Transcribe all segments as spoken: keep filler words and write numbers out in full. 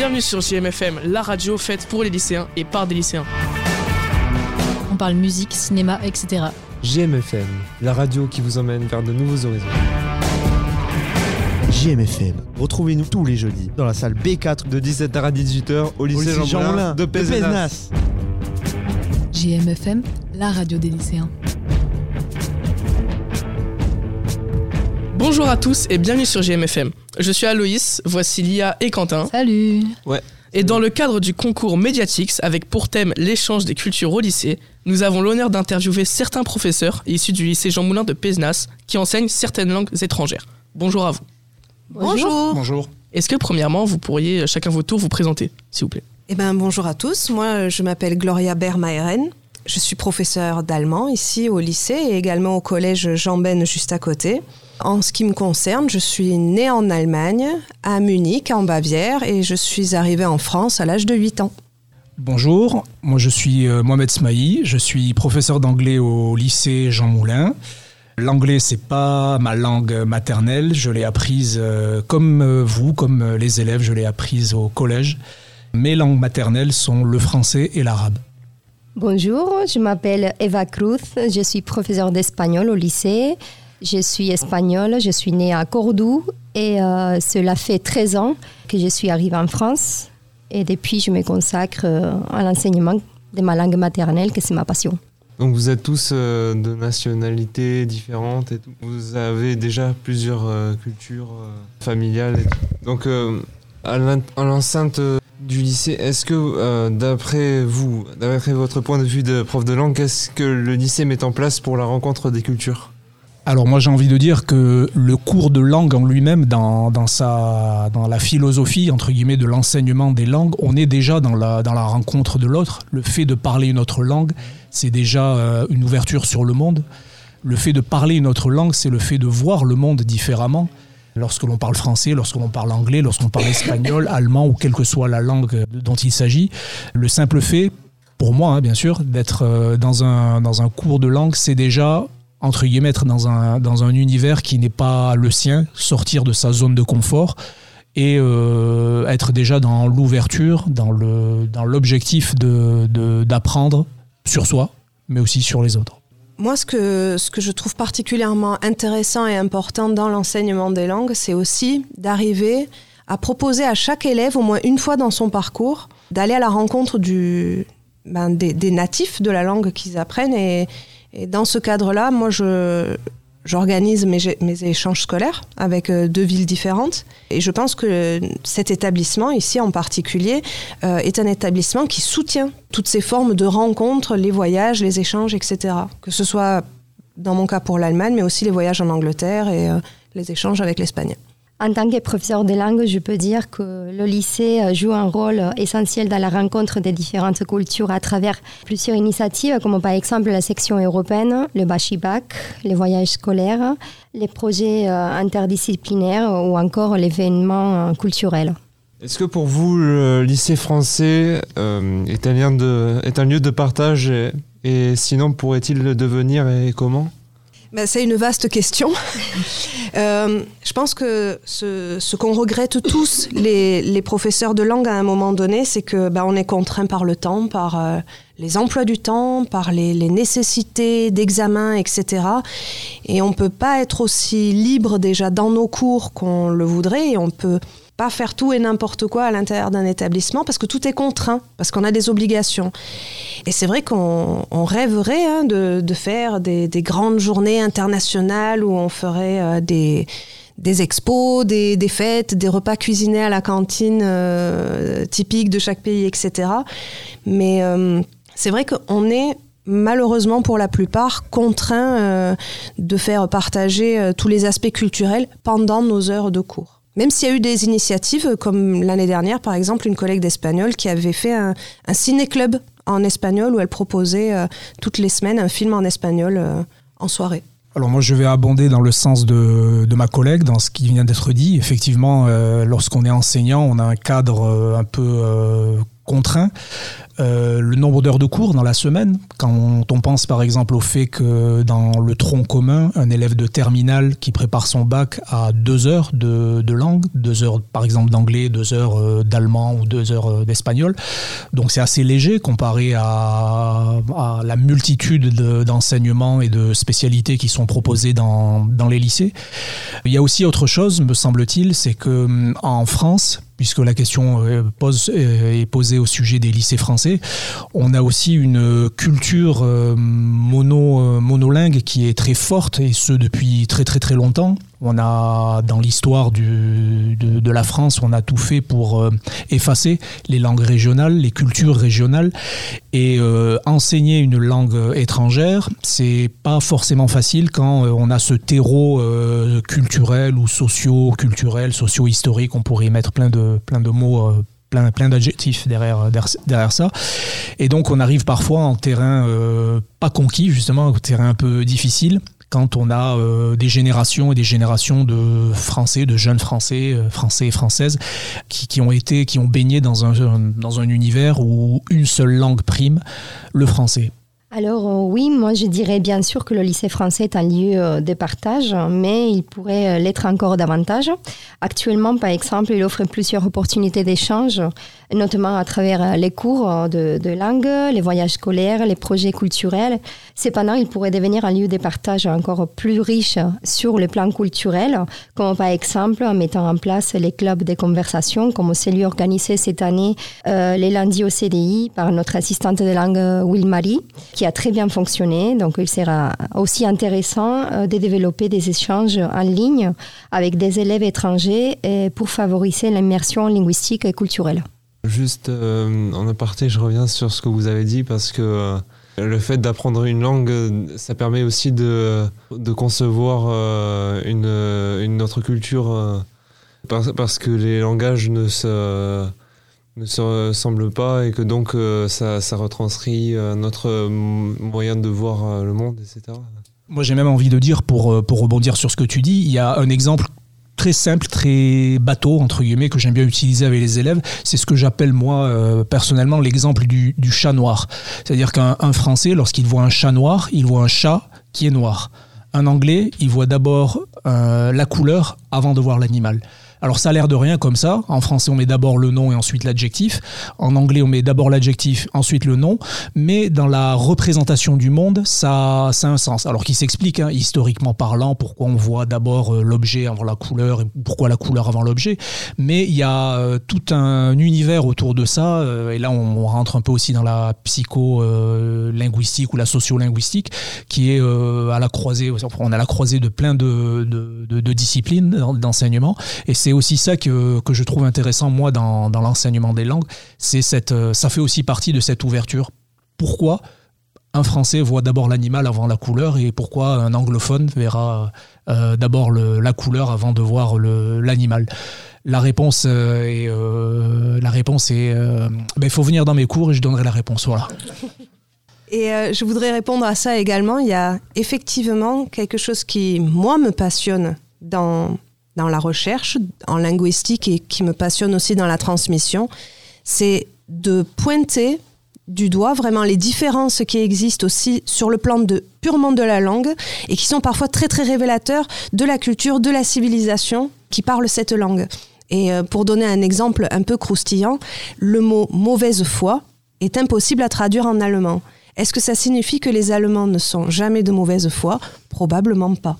Bienvenue sur J M F M, la radio faite pour les lycéens et par des lycéens. On parle musique, cinéma, et cetera. J M F M, la radio qui vous emmène vers de nouveaux horizons. J M F M, retrouvez-nous tous les jeudis dans la salle B quatre de dix-sept heures à dix-huit heures au lycée, lycée Jean Moulin de Pézenas. J M F M, la radio des lycéens. Bonjour à tous et bienvenue sur J M F M. Je suis Aloïs, voici Lia et Quentin. Salut. Ouais. Et dans le cadre du concours Mediatix, avec pour thème l'échange des cultures au lycée, nous avons l'honneur d'interviewer certains professeurs issus du lycée Jean Moulin de Pézenas qui enseignent certaines langues étrangères. Bonjour à vous. Bonjour. Bonjour. Est-ce que premièrement, vous pourriez chacun votre tour vous présenter, s'il vous plaît? Eh ben, bonjour à tous. Moi, je m'appelle Gloria Bermayren. Je suis professeure d'allemand ici au lycée et également au collège Jean Ben juste à côté. En ce qui me concerne, je suis née en Allemagne, à Munich, en Bavière, et je suis arrivée en France à l'âge de huit ans. Bonjour, moi je suis Mohamed Smaï, je suis professeur d'anglais au lycée Jean Moulin. L'anglais, c'est pas ma langue maternelle, je l'ai apprise comme vous, comme les élèves, je l'ai apprise au collège. Mes langues maternelles sont le français et l'arabe. Bonjour, je m'appelle Eva Cruz, je suis professeure d'espagnol au lycée. Je suis espagnole, je suis née à Cordoue et euh, cela fait treize ans que je suis arrivée en France. Et depuis, je me consacre euh, à l'enseignement de ma langue maternelle, que c'est ma passion. Donc vous êtes tous euh, de nationalités différentes et tout. Vous avez déjà plusieurs euh, cultures euh, familiales et tout. Donc euh, à l'enceinte du lycée, est-ce que euh, d'après vous, d'après votre point de vue de prof de langue, qu'est-ce que le lycée met en place pour la rencontre des cultures ? Alors moi j'ai envie de dire que le cours de langue en lui-même, dans, dans, sa, dans la philosophie entre guillemets de l'enseignement des langues, on est déjà dans la, dans la rencontre de l'autre. Le fait de parler une autre langue, c'est déjà euh, une ouverture sur le monde. Le fait de parler une autre langue, c'est le fait de voir le monde différemment. Lorsque l'on parle français, lorsque l'on parle anglais, lorsqu'on parle espagnol, allemand ou quelle que soit la langue dont il s'agit, le simple fait, pour moi hein, bien sûr, d'être euh, dans, un, dans un cours de langue, c'est déjà... entre guillemets, être dans un, dans un univers qui n'est pas le sien, sortir de sa zone de confort et euh, être déjà dans l'ouverture, dans, le, dans l'objectif de, de, d'apprendre sur soi, mais aussi sur les autres. Moi, ce que, ce que je trouve particulièrement intéressant et important dans l'enseignement des langues, c'est aussi d'arriver à proposer à chaque élève, au moins une fois dans son parcours, d'aller à la rencontre du, ben, des, des natifs de la langue qu'ils apprennent et Et dans ce cadre-là, moi, je, j'organise mes, mes échanges scolaires avec deux villes différentes. Et je pense que cet établissement, ici en particulier, euh, est un établissement qui soutient toutes ces formes de rencontres, les voyages, les échanges, et cetera. Que ce soit, dans mon cas, pour l'Allemagne, mais aussi les voyages en Angleterre et euh, les échanges avec l'Espagne. En tant que professeur de langue, je peux dire que le lycée joue un rôle essentiel dans la rencontre des différentes cultures à travers plusieurs initiatives, comme par exemple la section européenne, le Bachibac, les voyages scolaires, les projets interdisciplinaires ou encore l'événement culturel. Est-ce que pour vous, le lycée français euh, est, un lieu de, est un lieu de partage et, et sinon pourrait-il le devenir et comment ? Ben, c'est une vaste question. euh, je pense que ce, ce qu'on regrette tous, les, les professeurs de langue à un moment donné, c'est que ben, on est contraint par le temps, par euh, les emplois du temps, par les, les nécessités d'examen, et cetera. Et on ne peut pas être aussi libre déjà dans nos cours qu'on le voudrait et on peut pas faire tout et n'importe quoi à l'intérieur d'un établissement parce que tout est contraint, parce qu'on a des obligations. Et c'est vrai qu'on on rêverait hein, de, de faire des, des grandes journées internationales où on ferait euh, des, des expos, des, des fêtes, des repas cuisinés à la cantine euh, typiques de chaque pays, et cetera. Mais euh, c'est vrai qu'on est malheureusement pour la plupart contraints euh, de faire partager euh, tous les aspects culturels pendant nos heures de cours. Même s'il y a eu des initiatives, comme l'année dernière, par exemple, une collègue d'espagnol qui avait fait un, un ciné-club en espagnol où elle proposait euh, toutes les semaines un film en espagnol euh, en soirée. Alors moi, je vais abonder dans le sens de, de ma collègue, dans ce qui vient d'être dit. Effectivement, euh, lorsqu'on est enseignant, on a un cadre euh, un peu euh, contraint. Euh, le nombre d'heures de cours dans la semaine, quand on pense par exemple au fait que dans le tronc commun, un élève de terminale qui prépare son bac a deux heures de, de langue, deux heures par exemple d'anglais, deux heures euh, d'allemand ou deux heures euh, d'espagnol. Donc c'est assez léger comparé à, à la multitude de, d'enseignements et de spécialités qui sont proposées dans, dans les lycées. Il y a aussi autre chose, me semble-t-il, c'est qu'en France, puisque la question pose, est posée au sujet des lycées français, on a aussi une culture mono, monolingue qui est très forte, et ce depuis très très très longtemps. On a, dans l'histoire du, de, de la France, on a tout fait pour euh, effacer les langues régionales, les cultures régionales, et euh, enseigner une langue étrangère, c'est pas forcément facile quand euh, on a ce terreau euh, culturel ou socio-culturel, socio-historique, on pourrait y mettre plein de, plein de mots euh, plein, plein d'adjectifs derrière, derrière ça. Et donc on arrive parfois en terrain euh, pas conquis, justement, un terrain un peu difficile, quand on a euh, des générations et des générations de Français, de jeunes Français, euh, Français et Françaises, qui, qui ont été, qui ont baigné dans un, dans un univers où une seule langue prime, le français. Alors euh, oui, moi je dirais bien sûr que le lycée français est un lieu euh, de partage, mais il pourrait euh, l'être encore davantage. Actuellement, par exemple, il offre plusieurs opportunités d'échange, notamment à travers les cours de, de langue, les voyages scolaires, les projets culturels. Cependant, il pourrait devenir un lieu de partage encore plus riche sur le plan culturel, comme par exemple en mettant en place les clubs de conversation, comme celui organisé cette année euh, les lundis au C D I par notre assistante de langue Will-Marie, qui a très bien fonctionné. Donc, il sera aussi intéressant euh, de développer des échanges en ligne avec des élèves étrangers et pour favoriser l'immersion linguistique et culturelle. Juste euh, en aparté, je reviens sur ce que vous avez dit parce que euh, le fait d'apprendre une langue, ça permet aussi de, de concevoir euh, une, une autre culture euh, parce, parce que les langages ne se, ne se ressemblent pas et que donc euh, ça, ça retranscrit notre moyen de voir le monde, et cetera. Moi, j'ai même envie de dire, pour, pour rebondir sur ce que tu dis, il y a un exemple très simple, très bateau, entre guillemets, que j'aime bien utiliser avec les élèves. C'est ce que j'appelle, moi, euh, personnellement, l'exemple du, du chat noir. C'est-à-dire qu'un un Français, lorsqu'il voit un chat noir, il voit un chat qui est noir. Un Anglais, il voit d'abord euh, la couleur avant de voir l'animal. Alors ça a l'air de rien comme ça. En français, on met d'abord le nom et ensuite l'adjectif. En anglais, on met d'abord l'adjectif, ensuite le nom. Mais dans la représentation du monde, ça, ça a un sens. Alors qui s'explique, hein, historiquement parlant, pourquoi on voit d'abord l'objet avant la couleur et pourquoi la couleur avant l'objet. Mais il y a euh, tout un univers autour de ça. Euh, et là, on, on rentre un peu aussi dans la psycho-linguistique euh, ou la socio-linguistique, qui est euh, à la croisée. On a la croisée de plein de, de, de, de disciplines d'enseignement. Et c'est aussi ça que, que je trouve intéressant, moi, dans, dans l'enseignement des langues. C'est cette, ça fait aussi partie de cette ouverture. Pourquoi un Français voit d'abord l'animal avant la couleur et pourquoi un anglophone verra euh, d'abord le, la couleur avant de voir le, l'animal? La réponse euh, est, euh, la réponse est euh, ben, faut venir dans mes cours et je donnerai la réponse. Voilà. Et euh, je voudrais répondre à ça également. Il y a effectivement quelque chose qui, moi, me passionne dans... dans la recherche, en linguistique et qui me passionne aussi dans la transmission, c'est de pointer du doigt vraiment les différences qui existent aussi sur le plan de, purement de la langue et qui sont parfois très très révélateurs de la culture, de la civilisation qui parle cette langue. Et euh, pour donner un exemple un peu croustillant, le mot « mauvaise foi » est impossible à traduire en allemand. Est-ce que ça signifie que les Allemands ne sont jamais de mauvaise foi ? Probablement pas.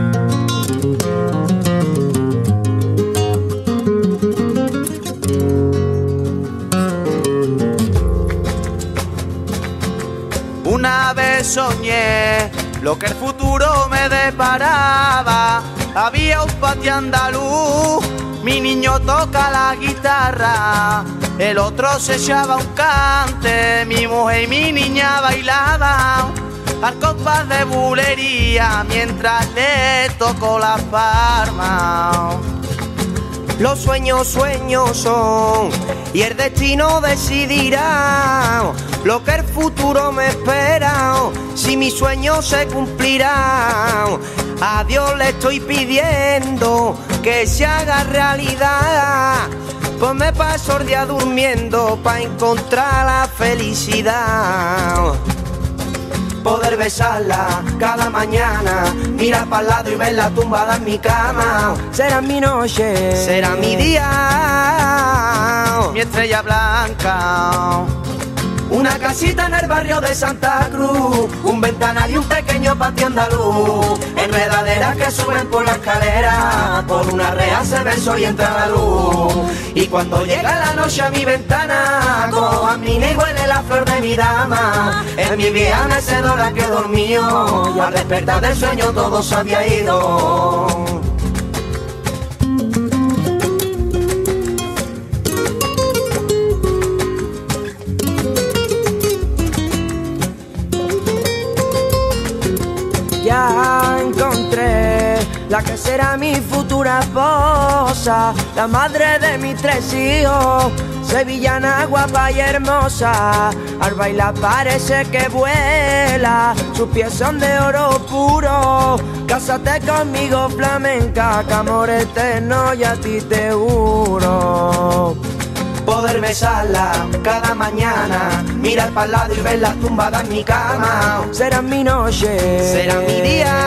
Una vez soñé lo que el futuro me deparaba. Había un patio andaluz, mi niño toca la guitarra. El otro se echaba un cante, mi mujer y mi niña bailaban al compás de bulería mientras le tocó la palma. Los sueños, sueños son y el destino decidirá lo que el futuro me espera, si mis sueños se cumplirán. A Dios le estoy pidiendo que se haga realidad pues me paso el día durmiendo pa' encontrar la felicidad. Poder besarla cada mañana, mirar para el lado y verla tumbada en mi cama. Será mi noche, será mi día, mi estrella blanca. Una casita en el barrio de Santa Cruz, un ventanal y un pequeño patio andaluz, enredaderas que suben por la escalera, por una reja se ve el sol y entra la luz. Y cuando llega la noche a mi ventana, cojo a mi y huele la flor de mi dama. En mi vieja mecedora que dormió, y al despertar del sueño todo se había ido. Ya encontré la que será mi futura esposa, la madre de mis tres hijos, sevillana, guapa y hermosa. Al bailar parece que vuela, sus pies son de oro puro. Cásate conmigo, flamenca, que amor eterno y a ti te juro. Poder besarla cada mañana, mirar para el lado y verla tumbada en mi cama. Será mi noche, será mi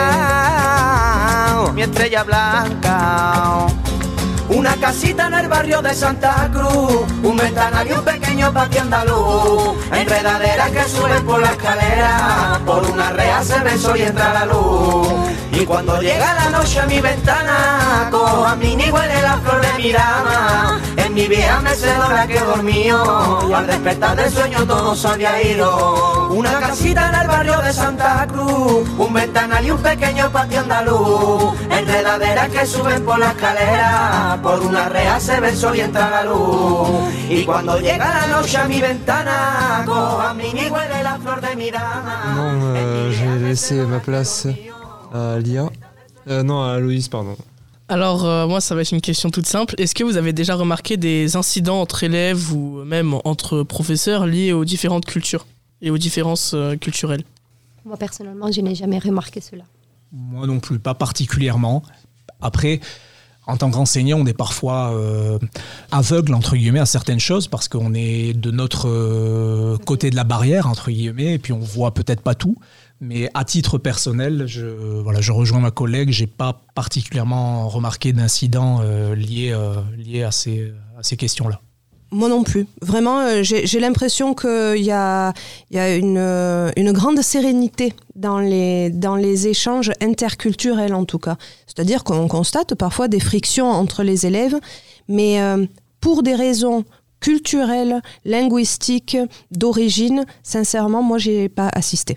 día, mi estrella blanca. Una casita en el barrio de Santa Cruz, un ventanal y un pequeño patio andaluz, enredaderas que suben por la escalera, por una reja se ve el sol y entra la luz. Y cuando llega la noche a mi ventana, cojo a mi y huele la flor de mi dama. En mi vieja mecedora que dormió, y al despertar del sueño todo se había ido. Una casita en el barrio de Santa Cruz, un ventanal y un pequeño patio andaluz, enredaderas que suben por la escalera, por una reja se ve el sol y entra la luz. Y cuando llega la noche a mi ventana, cojo a mi y huele la flor de mi dama. Non, euh, j'ai laissé ma place à Lia. Euh, non, à Aloïs, pardon. Alors, euh, moi, ça va être une question toute simple. Est-ce que vous avez déjà remarqué des incidents entre élèves ou même entre professeurs liés aux différentes cultures et aux différences euh, culturelles? Moi, personnellement, je n'ai jamais remarqué cela. Moi non plus, pas particulièrement. Après, en tant qu'enseignant, on est parfois euh, aveugle, entre guillemets, à certaines choses parce qu'on est de notre euh, côté de la barrière, entre guillemets, et puis on voit peut-être pas tout. Mais à titre personnel, je, voilà, je rejoins ma collègue, j'ai pas particulièrement remarqué d'incidents euh, liés, euh, liés à ces, à ces questions-là. Moi non plus. Vraiment, euh, j'ai, j'ai l'impression qu'il y a, il y a une, euh, une grande sérénité dans les, dans les échanges interculturels, en tout cas. C'est-à-dire qu'on constate parfois des frictions entre les élèves, mais euh, pour des raisons culturelles, linguistiques, d'origine, sincèrement, moi, j'ai pas assisté.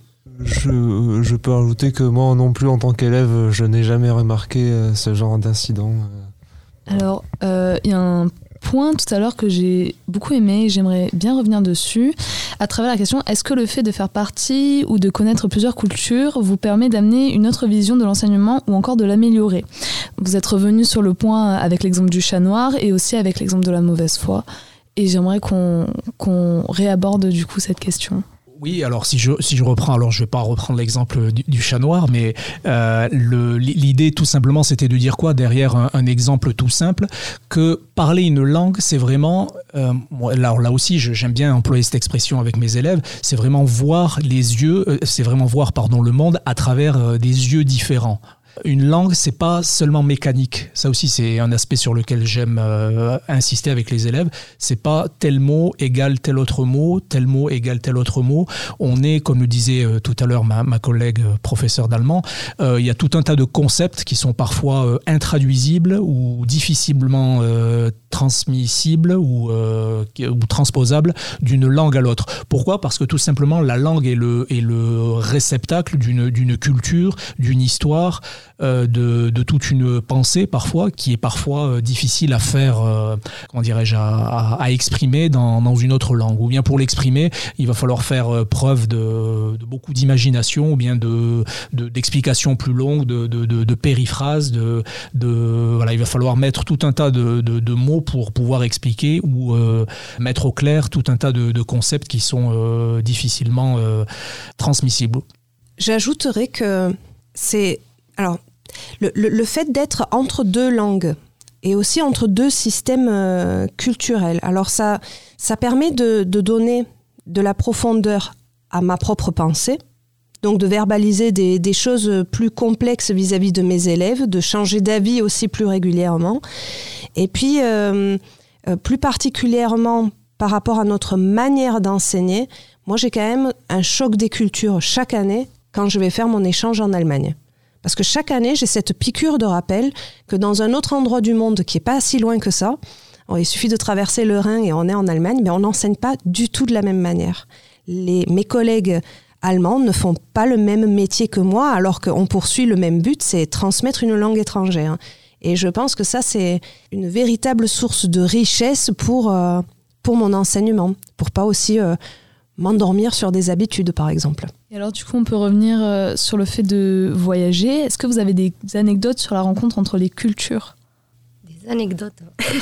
Je, je peux ajouter que moi non plus en tant qu'élève, je n'ai jamais remarqué euh, ce genre d'incident. Alors, il euh, y a un point tout à l'heure que j'ai beaucoup aimé et j'aimerais bien revenir dessus à travers la question, est-ce que le fait de faire partie ou de connaître plusieurs cultures vous permet d'amener une autre vision de l'enseignement ou encore de l'améliorer? Vous êtes revenu sur le point avec l'exemple du chat noir et aussi avec l'exemple de la mauvaise foi et j'aimerais qu'on, qu'on réaborde du coup cette question. Oui, alors si je, si je reprends, alors je ne vais pas reprendre l'exemple du, du chat noir, mais euh, le, l'idée tout simplement c'était de dire quoi derrière un, un exemple tout simple, que parler une langue c'est vraiment, euh, là, là aussi je, j'aime bien employer cette expression avec mes élèves, c'est vraiment voir les yeux, euh, c'est vraiment voir pardon, le monde à travers euh, des yeux différents. Une langue, c'est pas seulement mécanique. Ça aussi, c'est un aspect sur lequel j'aime euh, insister avec les élèves. C'est pas tel mot égale tel autre mot, tel mot égale tel autre mot. On est, comme le disait euh, tout à l'heure ma, ma collègue euh, professeure d'allemand, euh, il y a tout un tas de concepts qui sont parfois euh, intraduisibles ou difficilement euh, transmissibles ou, euh, ou transposables d'une langue à l'autre. Pourquoi ? Parce que tout simplement, la langue est le, est le réceptacle d'une, d'une culture, d'une histoire, Euh, de, de toute une pensée parfois qui est parfois euh, difficile à faire, euh, comment dirais-je, à, à, à exprimer dans, dans une autre langue. Ou bien pour l'exprimer, il va falloir faire euh, preuve de, de beaucoup d'imagination ou bien de, de, d'explications plus longues, de, de, de, de périphrases. De, de, voilà, il va falloir mettre tout un tas de, de, de mots pour pouvoir expliquer ou euh, mettre au clair tout un tas de, de concepts qui sont euh, difficilement euh, transmissibles. J'ajouterais que c'est... Alors, le, le, le fait d'être entre deux langues, et aussi entre deux systèmes euh, culturels. Alors ça, ça permet de, de donner de la profondeur à ma propre pensée, donc de verbaliser des, des choses plus complexes vis-à-vis de mes élèves, de changer d'avis aussi plus régulièrement. Et puis, euh, euh, plus particulièrement par rapport à notre manière d'enseigner, moi j'ai quand même un choc des cultures chaque année quand je vais faire mon échange en Allemagne. Parce que chaque année, j'ai cette piqûre de rappel que dans un autre endroit du monde qui n'est pas si loin que ça, alors il suffit de traverser le Rhin et on est en Allemagne, mais on n'enseigne pas du tout de la même manière. Les, mes collègues allemands ne font pas le même métier que moi, alors qu'on poursuit le même but, c'est transmettre une langue étrangère. Et je pense que ça, c'est une véritable source de richesse pour, euh, pour mon enseignement, pour pas aussi euh, m'endormir sur des habitudes, par exemple. Et alors, du coup, on peut revenir euh, sur le fait de voyager. Est-ce que vous avez des anecdotes sur la rencontre entre les cultures ? Des anecdotes.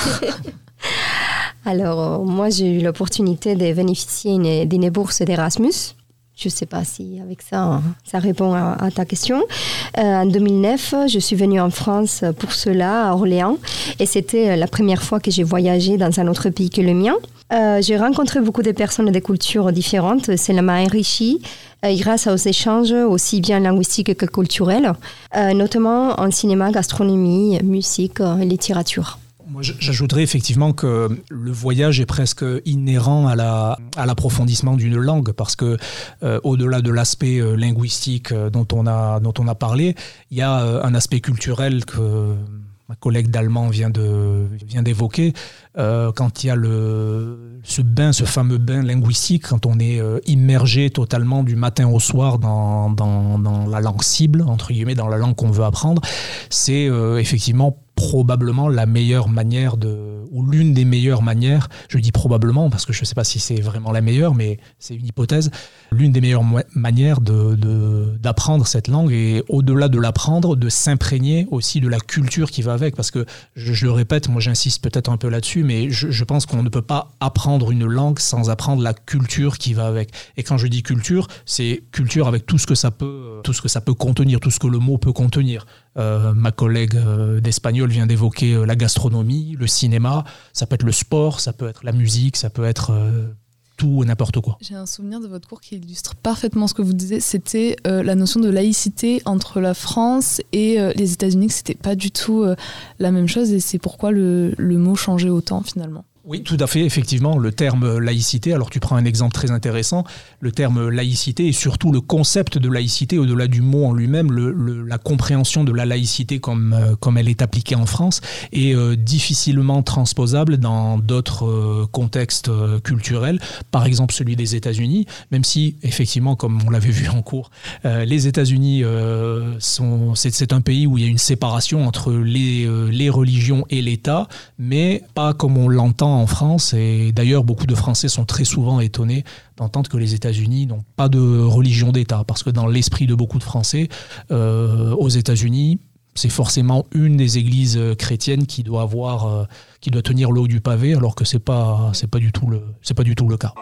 Alors, euh, moi, j'ai eu l'opportunité de bénéficier d'une bourse d'Erasmus. Je ne sais pas si avec ça, ça répond à, à ta question. Euh, en deux mille neuf, je suis venue en France pour cela, à Orléans. Et c'était la première fois que j'ai voyagé dans un autre pays que le mien. Euh, j'ai rencontré beaucoup de personnes de cultures différentes. Cela m'a enrichi euh, grâce aux échanges aussi bien linguistiques que culturels, euh, notamment en cinéma, gastronomie, musique et littérature. Moi, j'ajouterais effectivement que le voyage est presque inhérent à, la, à l'approfondissement d'une langue parce que euh, au-delà de l'aspect euh, linguistique euh, dont on a dont on a parlé, il y a euh, un aspect culturel que ma collègue d'allemand vient de vient d'évoquer. Euh, quand il y a le ce bain, ce fameux bain linguistique, quand on est euh, immergé totalement du matin au soir dans dans dans la langue cible entre guillemets, dans la langue qu'on veut apprendre, c'est euh, effectivement probablement la meilleure manière de, ou l'une des meilleures manières, je dis probablement parce que je ne sais pas si c'est vraiment la meilleure, mais c'est une hypothèse, l'une des meilleures mo- manières de, de, d'apprendre cette langue et au-delà de l'apprendre, de s'imprégner aussi de la culture qui va avec. Parce que, je, je le répète, moi j'insiste peut-être un peu là-dessus, mais je, je pense qu'on ne peut pas apprendre une langue sans apprendre la culture qui va avec. Et quand je dis culture, c'est culture avec tout ce que ça peut, tout ce que ça peut contenir, tout ce que le mot peut contenir. Euh, ma collègue euh, d'espagnol vient d'évoquer euh, la gastronomie, le cinéma, ça peut être le sport, ça peut être la musique, ça peut être euh, tout et n'importe quoi. J'ai un souvenir de votre cours qui illustre parfaitement ce que vous disiez, c'était euh, la notion de laïcité entre la France et euh, les États-Unis, que c'était pas du tout euh, la même chose et c'est pourquoi le, le mot changeait autant finalement. Oui, tout à fait, effectivement, le terme laïcité, alors tu prends un exemple très intéressant, le terme laïcité et surtout le concept de laïcité au-delà du mot en lui-même, le, le, la compréhension de la laïcité comme, euh, comme elle est appliquée en France est euh, difficilement transposable dans d'autres euh, contextes euh, culturels, par exemple celui des États-Unis, même si effectivement, comme on l'avait vu en cours, euh, les États-Unis, euh, sont, c'est, c'est un pays où il y a une séparation entre les, euh, les religions et l'État, mais pas comme on l'entend en France, et d'ailleurs beaucoup de Français sont très souvent étonnés d'entendre que les États-Unis n'ont pas de religion d'État, parce que dans l'esprit de beaucoup de Français, euh, aux États-Unis, c'est forcément une des églises chrétiennes qui doit avoir, euh, qui doit tenir le haut du pavé, alors que c'est pas, c'est pas du tout le, c'est pas du tout le cas.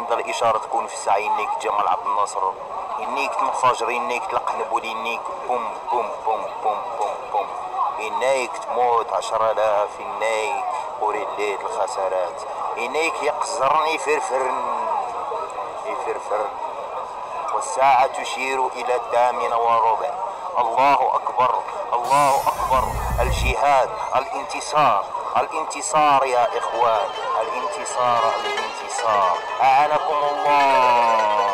إنيك تموت عشر آلاف إنيك وريليت الخسارات إنيك يقزرني فرفرن يفرفرن والساعة تشير إلى الثامنة وربع الله أكبر الله أكبر الجهاد الانتصار الانتصار يا إخوان الانتصار الانتصار أعانكم الله.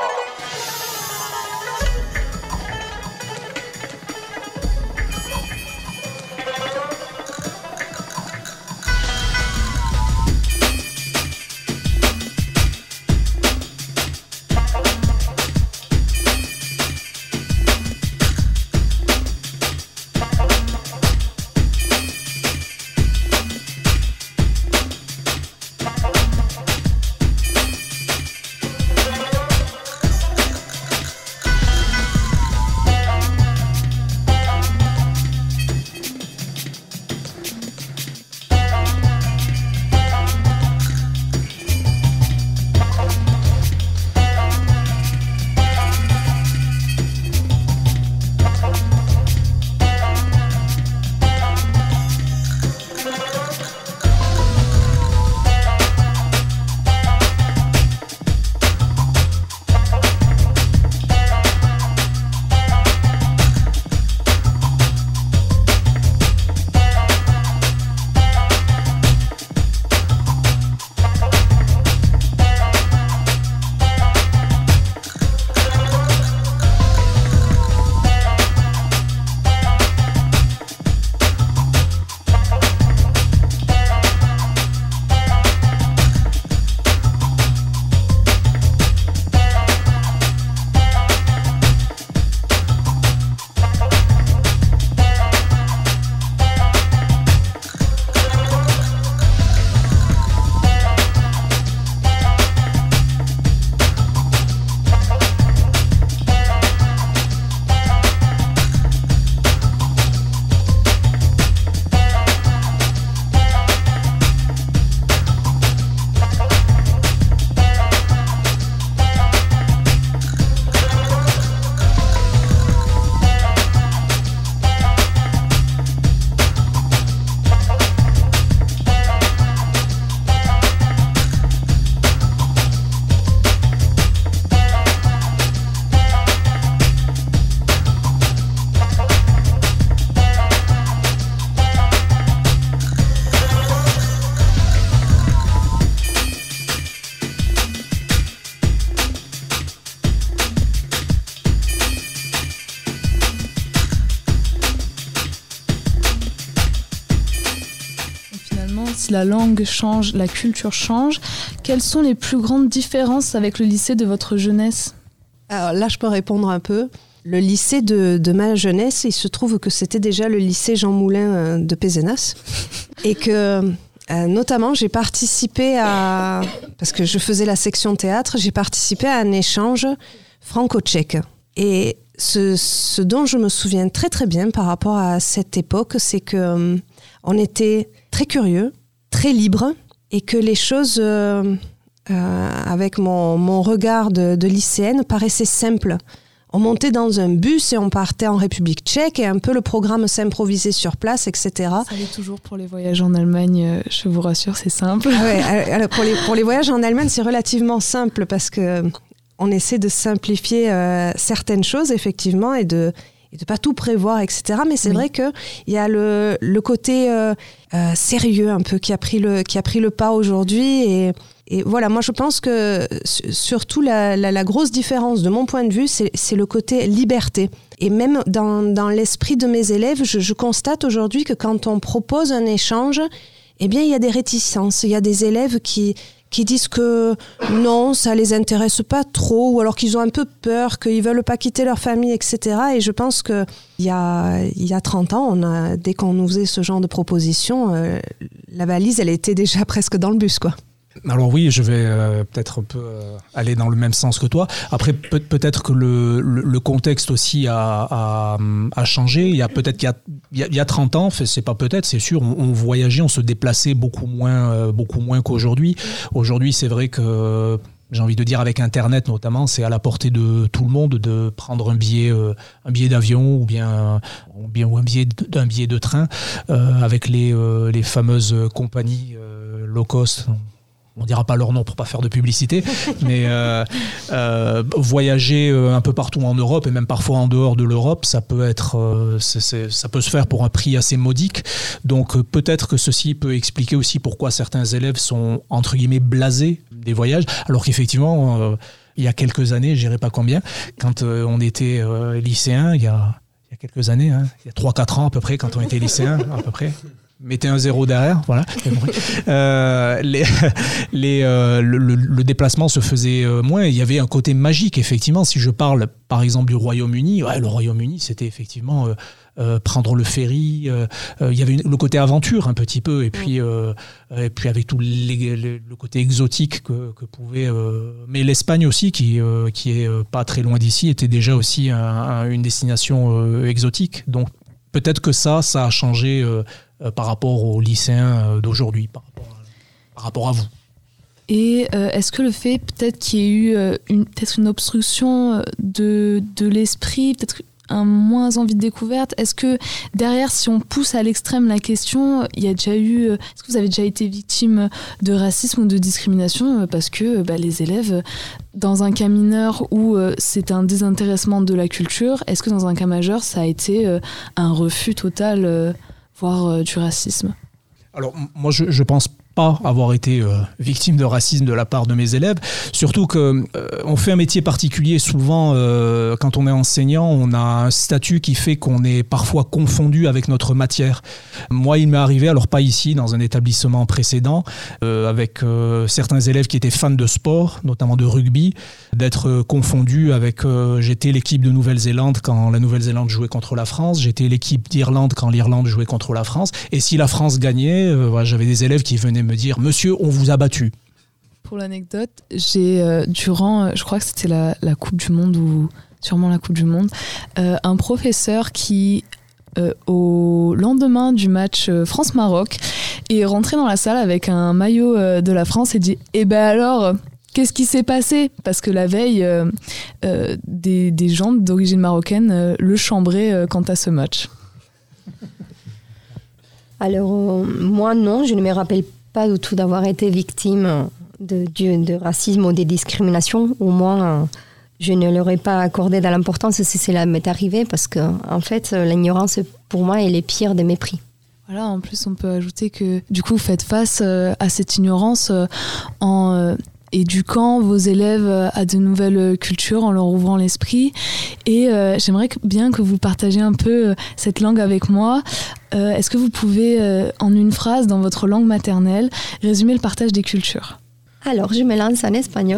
finalement, si la langue change, la culture change, quelles sont les plus grandes différences avec le lycée de votre jeunesse ? Alors là, je peux répondre un peu. Le lycée de, de ma jeunesse, il se trouve que c'était déjà le lycée Jean Moulin de Pézenas. Et que, euh, notamment, j'ai participé à... Parce que je faisais la section théâtre, j'ai participé à un échange franco-tchèque. Et ce, ce dont je me souviens très très bien par rapport à cette époque, c'est que euh, on était très curieux, très libre, et que les choses, euh, euh, avec mon, mon regard de, de lycéenne, paraissaient simples. On montait dans un bus et on partait en République tchèque et un peu le programme s'improvisait sur place, et cetera. Ça l'est toujours pour les voyages en Allemagne, je vous rassure, c'est simple. Ah ouais, alors pour, les, pour les voyages en Allemagne, c'est relativement simple parce qu'on essaie de simplifier euh, certaines choses, effectivement, et de et de pas tout prévoir, et cetera. Mais c'est oui. vrai qu'il y a le, le côté euh, euh, sérieux un peu qui a pris le, qui a pris le pas aujourd'hui. Et, et voilà, moi je pense que surtout la, la, la grosse différence de mon point de vue, c'est, c'est le côté liberté. Et même dans, dans l'esprit de mes élèves, je, je constate aujourd'hui que quand on propose un échange, eh bien il y a des réticences. Il y a des élèves qui... qui disent que non, ça les intéresse pas trop, ou alors qu'ils ont un peu peur, qu'ils veulent pas quitter leur famille, et cetera. Et je pense que il y a il y a trente ans, on a, dès qu'on nous faisait ce genre de proposition, euh, la valise, elle était déjà presque dans le bus, quoi. Alors oui, je vais euh, peut-être un peu euh, aller dans le même sens que toi. Après, peut- peut-être que le, le, le contexte aussi a, a, a changé. Il y a peut-être qu'il y a, il y a, il y a trente ans, c'est pas peut-être, c'est sûr, on, on voyageait, on se déplaçait beaucoup moins, euh, beaucoup moins qu'aujourd'hui. Aujourd'hui, c'est vrai que, j'ai envie de dire, avec Internet notamment, c'est à la portée de tout le monde de prendre un billet, euh, un billet d'avion ou bien, ou bien ou un billet de, d'un billet de train euh, avec les, euh, les fameuses compagnies euh, low cost. On ne dira pas leur nom pour pas faire de publicité, mais euh, euh, voyager un peu partout en Europe et même parfois en dehors de l'Europe, ça peut être, euh, c'est, c'est, ça peut se faire pour un prix assez modique. Donc euh, peut-être que ceci peut expliquer aussi pourquoi certains élèves sont entre guillemets blasés des voyages, alors qu'effectivement, euh, il y a quelques années, je dirais pas combien, quand euh, on était euh, lycéen, il y a, il y a quelques années, hein, il y a trois quatre ans à peu près, quand on était lycéen à peu près. Mettez un zéro derrière, voilà. euh, les, les, euh, le, le, le déplacement se faisait moins. Il y avait un côté magique, effectivement. Si je parle, par exemple, du Royaume-Uni, ouais, le Royaume-Uni, c'était effectivement euh, euh, prendre le ferry. Euh, euh, il y avait une, le côté aventure un petit peu, et puis, euh, et puis avec tout les, les, le côté exotique que, que pouvait. Euh, mais l'Espagne aussi, qui, euh, qui est pas très loin d'ici, était déjà aussi un, un, une destination euh, exotique. Donc peut-être que ça, ça a changé. Euh, Euh, par rapport aux lycéens euh, d'aujourd'hui, par rapport, à, par rapport à vous. Et euh, est-ce que le fait peut-être qu'il y ait eu euh, une, peut-être une obstruction de, de l'esprit, peut-être un moins envie de découverte, est-ce que derrière, si on pousse à l'extrême la question, il y a déjà eu, est-ce que vous avez déjà été victime de racisme ou de discrimination parce que bah, les élèves, dans un cas mineur où euh, c'est un désintéressement de la culture, est-ce que dans un cas majeur, ça a été euh, un refus total euh, voire euh, du racisme? Alors moi je, je pense pas avoir été euh, victime de racisme de la part de mes élèves, surtout que euh, on fait un métier particulier souvent euh, quand on est enseignant, on a un statut qui fait qu'on est parfois confondu avec notre matière. Moi il m'est arrivé, alors pas ici, dans un établissement précédent, euh, avec euh, certains élèves qui étaient fans de sport, notamment de rugby, d'être euh, confondu avec, euh, j'étais l'équipe de Nouvelle-Zélande quand la Nouvelle-Zélande jouait contre la France, j'étais l'équipe d'Irlande quand l'Irlande jouait contre la France, et si la France gagnait, euh, voilà, j'avais des élèves qui venaient me dire « Monsieur, on vous a battu ». Pour l'anecdote, j'ai, euh, durant, je crois que c'était la, la Coupe du Monde, ou sûrement la Coupe du Monde, euh, un professeur qui, euh, au lendemain du match euh, France-Maroc, est rentré dans la salle avec un maillot euh, de la France et dit « Eh ben alors, qu'est-ce qui s'est passé ?» Parce que la veille, euh, euh, des, des gens d'origine marocaine euh, le chambraient euh, quant à ce match. Alors, euh, moi, non, je ne me rappelle pas du tout d'avoir été victime de, de, de racisme ou de discrimination. Au moins, euh, je ne leur ai pas accordé de l'importance si cela m'est arrivé, parce que, en fait, l'ignorance, pour moi, est le pire des mépris. Voilà, en plus, on peut ajouter que, du coup, vous faites face euh, à cette ignorance euh, en... Euh, éduquant vos élèves à de nouvelles cultures, en leur ouvrant l'esprit. Et euh, j'aimerais bien que vous partagiez un peu cette langue avec moi. Euh, est-ce que vous pouvez, euh, en une phrase, dans votre langue maternelle, résumer le partage des cultures ? Alors, je me lance en espagnol.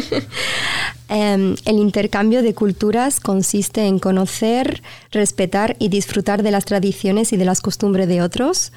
um, el intercambio de culturas consiste en conocer, respetar y disfrutar de las tradiciones y de las costumbres de otros,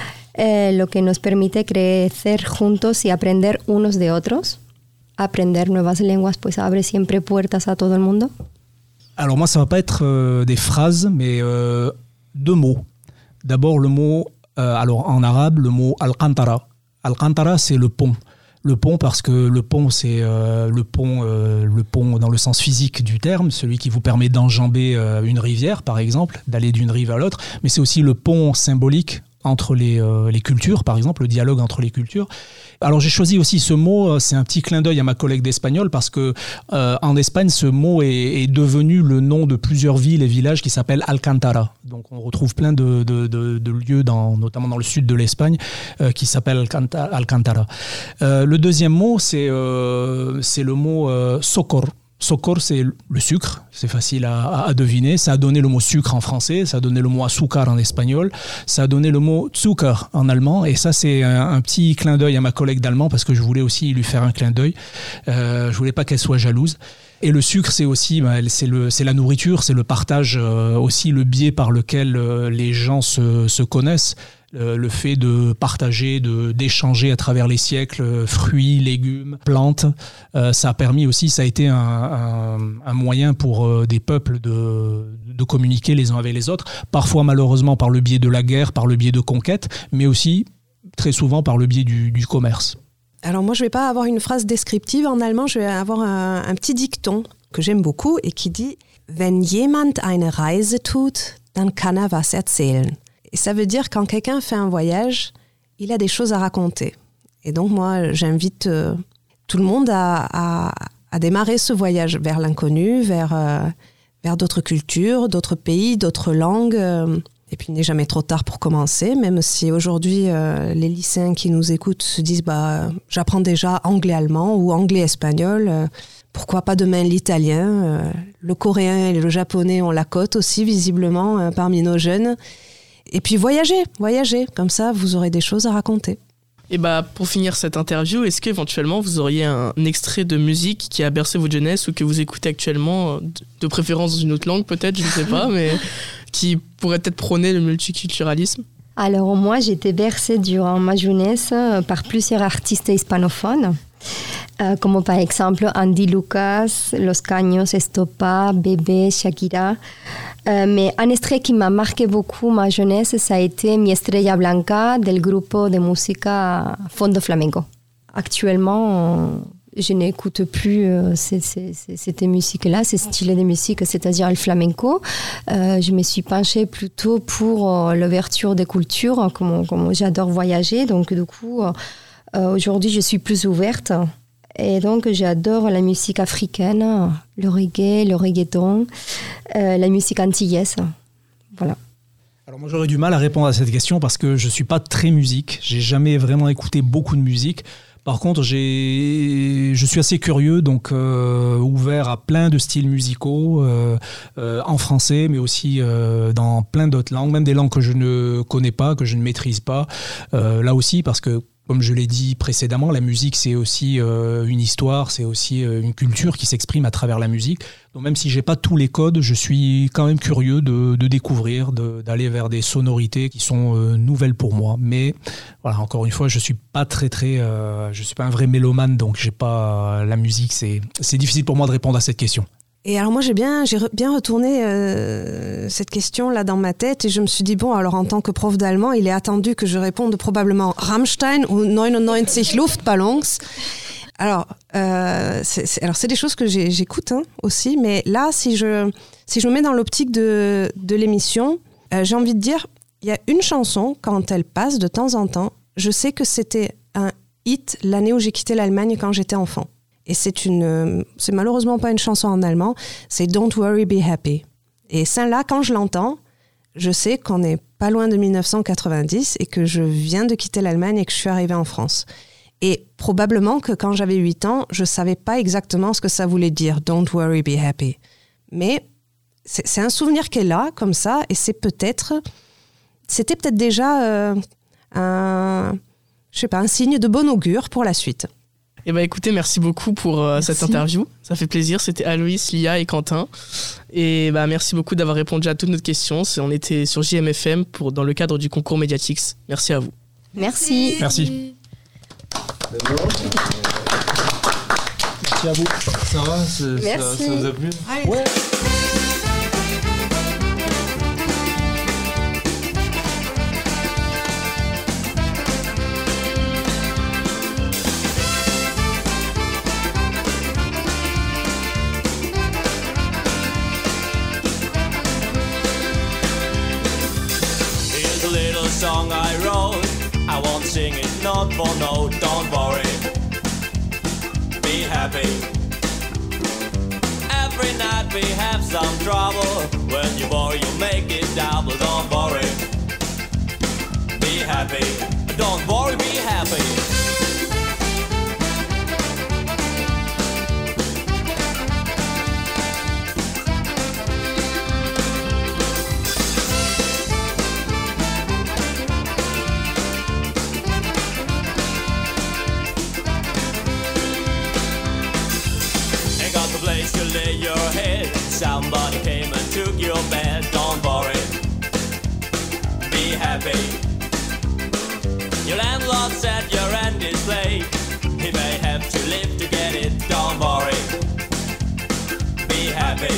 eh, lo que nos permite crecer juntos y aprender unos de otros. Aprender nuevas lenguas pues abre siempre puertas a todo el mundo. Alors moi, ça va pas être euh, des phrases, mais euh, deux mots. D'abord, le mot, euh, alors en arabe, le mot Alcántara. Alcántara, c'est le pont. Le pont parce que le pont, c'est euh, le pont, euh, le pont dans le sens physique du terme, celui qui vous permet d'enjamber euh, une rivière, par exemple, d'aller d'une rive à l'autre. Mais c'est aussi le pont symbolique entre les, euh, les cultures, par exemple, le dialogue entre les cultures. Alors j'ai choisi aussi ce mot, c'est un petit clin d'œil à ma collègue d'espagnol parce que euh, en Espagne, ce mot est, est devenu le nom de plusieurs villes et villages qui s'appellent Alcántara. Donc on retrouve plein de, de, de, de lieux, dans, notamment dans le sud de l'Espagne, euh, qui s'appellent Alcántara. Euh, le deuxième mot, c'est, euh, c'est le mot euh, socor. Socor, c'est le sucre, c'est facile à, à deviner. Ça a donné le mot sucre en français, ça a donné le mot azúcar en espagnol, ça a donné le mot Zucker en allemand. Et ça, c'est un, un petit clin d'œil à ma collègue d'allemand parce que je voulais aussi lui faire un clin d'œil. Euh, je voulais pas qu'elle soit jalouse. Et le sucre, c'est aussi, bah, c'est, le, c'est la nourriture, c'est le partage, euh, aussi le biais par lequel euh, les gens se, se connaissent. Le fait de partager, de, d'échanger à travers les siècles fruits, légumes, plantes, euh, ça a permis aussi, ça a été un, un, un moyen pour euh, des peuples de, de communiquer les uns avec les autres, parfois malheureusement par le biais de la guerre, par le biais de conquêtes, mais aussi très souvent par le biais du, du commerce. Alors moi je ne vais pas avoir une phrase descriptive en allemand, je vais avoir un, un petit dicton que j'aime beaucoup et qui dit « Wenn jemand eine Reise tut, dann kann er was erzählen ». Et ça veut dire quand quelqu'un fait un voyage, il a des choses à raconter. Et donc moi, j'invite euh, tout le monde à, à, à démarrer ce voyage vers l'inconnu, vers, euh, vers d'autres cultures, d'autres pays, d'autres langues. Euh, et puis il n'est jamais trop tard pour commencer, même si aujourd'hui euh, les lycéens qui nous écoutent se disent bah, « j'apprends déjà anglais-allemand ou anglais-espagnol euh, ». Pourquoi pas demain l'italien, euh, le coréen et le japonais ont la cote aussi visiblement euh, parmi nos jeunes. Et puis voyager, voyager, comme ça vous aurez des choses à raconter. Et bah pour finir cette interview, est-ce qu'éventuellement vous auriez un extrait de musique qui a bercé votre jeunesse ou que vous écoutez actuellement, de préférence dans une autre langue peut-être, je ne sais pas, mais qui pourrait peut-être prôner le multiculturalisme? Alors moi j'étais bercée durant ma jeunesse par plusieurs artistes hispanophones. Euh, comme par exemple Andy Lucas, Los Caños, Estopa, Bébé, Shakira. Euh, mais un extrait qui m'a marqué beaucoup ma jeunesse, ça a été Mi Estrella Blanca del grupo de música Fondo Flamenco. Actuellement, je n'écoute plus euh, ces, ces, cette musique-là, ce style de musique, c'est-à-dire le flamenco. Euh, je me suis penchée plutôt pour euh, l'ouverture des cultures, comme, comme j'adore voyager. Donc du coup, euh, aujourd'hui, je suis plus ouverte. Et donc, j'adore la musique africaine, le reggae, le reggaeton, euh, la musique antillaise. Voilà. Alors moi, j'aurais du mal à répondre à cette question parce que je ne suis pas très musique. Je n'ai jamais vraiment écouté beaucoup de musique. Par contre, j'ai, je suis assez curieux, donc euh, ouvert à plein de styles musicaux, euh, euh, en français, mais aussi euh, dans plein d'autres langues, même des langues que je ne connais pas, que je ne maîtrise pas. Euh, là aussi, parce que comme je l'ai dit précédemment, la musique, c'est aussi euh, une histoire, c'est aussi euh, une culture qui s'exprime à travers la musique. Donc même si je n'ai pas tous les codes, je suis quand même curieux de, de découvrir, de, d'aller vers des sonorités qui sont euh, nouvelles pour moi. Mais voilà, encore une fois, je ne suis pas très, très... Euh, je suis pas un vrai mélomane, donc j'ai pas, euh, la musique, c'est, c'est difficile pour moi de répondre à cette question. Et alors moi j'ai bien, j'ai re, bien retourné euh, cette question là dans ma tête et je me suis dit bon alors en tant que prof d'allemand il est attendu que je réponde probablement Rammstein ou neunundneunzig Luftballons. Alors euh, c'est, c'est, alors c'est des choses que j'ai, j'écoute hein, aussi, mais là si je si je me mets dans l'optique de de l'émission, euh, j'ai envie de dire il y a une chanson quand elle passe de temps en temps, je sais que c'était un hit l'année où j'ai quitté l'Allemagne quand j'étais enfant. Et c'est une, c'est malheureusement pas une chanson en allemand, c'est Don't Worry, Be Happy. Et celle-là, quand je l'entends, je sais qu'on n'est pas loin de dix-neuf cent quatre-vingt-dix et que je viens de quitter l'Allemagne et que je suis arrivée en France. Et probablement que quand j'avais huit ans, je ne savais pas exactement ce que ça voulait dire « Don't worry, be happy ». Mais c'est, c'est un souvenir qui est là, comme ça, et c'est peut-être... C'était peut-être déjà euh, un, je sais pas, un signe de bon augure pour la suite. Eh ben, écoutez, merci beaucoup pour euh, Merci. cette interview. Ça fait plaisir. C'était Aloïs, Lia et Quentin. Et bah, merci beaucoup d'avoir répondu à toutes nos questions. C'est- On était sur J M F M pour, dans le cadre du concours Mediatix. Merci à vous. Merci. Merci. Merci à vous. Ça va, c'est- ça, Merci. ça vous a plu? Ouais. Here's a little song I wrote. I won't sing it note for note. Don't worry, be happy. Every night we have some trouble. When you worry, you make it double. Don't worry, be happy. Don't worry, be happy. Ain't got the place to lay your head. Somebody came and took your bed. Don't worry, be happy. Your landlord said your rent is late. He may have to live to get it. Don't worry, be happy.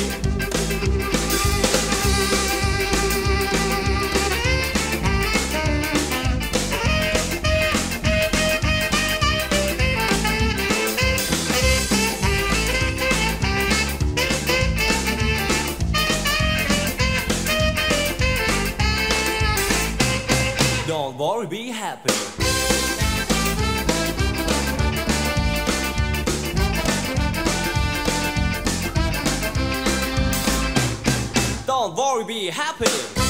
Don't worry, be happy. Don't worry, be happy.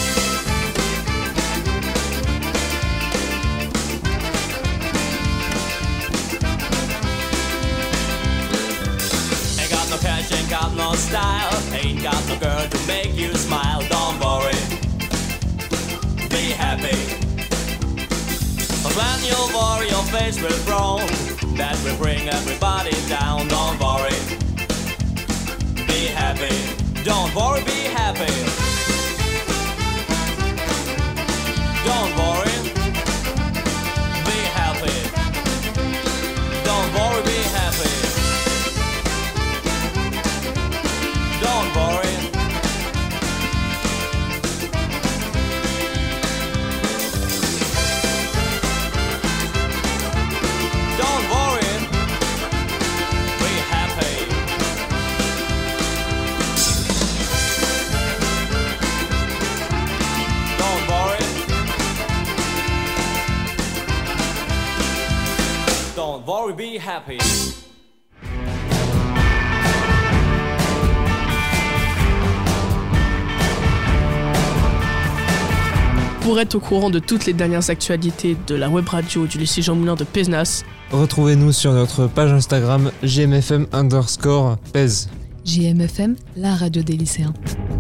Ain't got no cash, ain't got no style. Ain't got no girl to make you smile. Don't worry, be happy. But when you worry, your face will frown. That will bring everybody down. Don't worry, be happy. Don't worry, be happy. Don't worry, be happy. Don't worry, be happy. Don't worry. Don't worry, be happy. Don't worry. Don't worry, be happy. Pour être au courant de toutes les dernières actualités de la web radio du lycée Jean Moulin de Pézenas, Retrouvez-nous sur notre page Instagram G M F M underscore Pez. J M F M, la radio des lycéens.